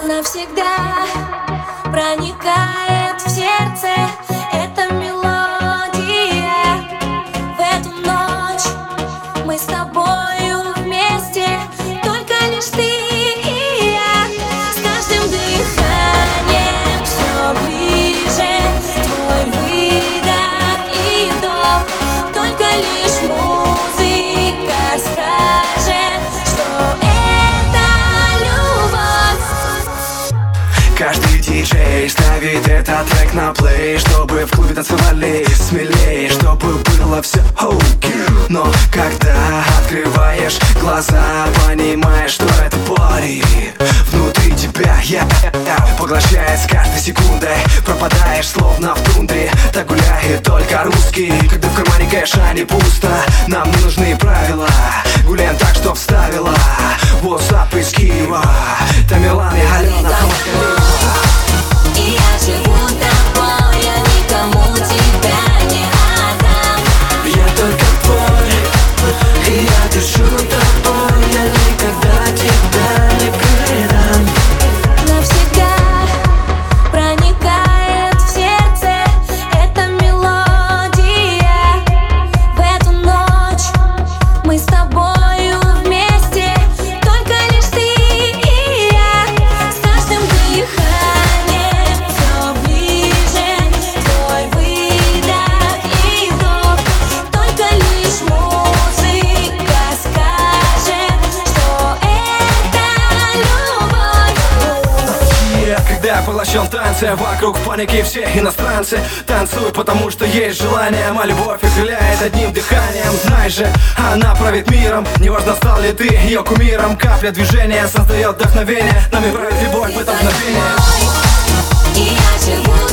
навсегда проникает в сердце эта мелодия. В эту ночь мы с тобою вместе, только лишь ты и я. С каждым дыханием все ближе твой выдох и вдох. Только лишь музыка скажет, что это любовь. Каждый диджей ставит этот трек на плей, чтобы в клубе танцевали смелее, чтобы было все окей. Но когда открываешь глаза, понимаешь, что это пари внутри тебя, поглощает с каждой секундой. Пропадаешь словно в тундре, так гуляет только русский. Когда в кармане кэша не пусто, нам не нужны правила. Гуляем так, что вставила WhatsApp из Киева Тамерлан и Алена. И я живу тобой, я никому тебя не отдам. Я только твой, и я дышу тобой, я никогда тебя не предам. Навсегда проникает в сердце эта мелодия. В эту ночь мы с тобою вместе, только лишь ты и я. С каждым дыханием все ближе твой выдох и вдох. Только лишь музыка скажет, что это любовь. Когда я поглощен в танце, вокруг паники все иностранцы. Танцуют, потому что есть желание. Моя любовь окрыляет одним дыханием. Знай же, она правит миром. Неважно, стал ли ты ее кумиром. Капля движения создает вдохновение. Нами правит любовь в это мгновение. И я живу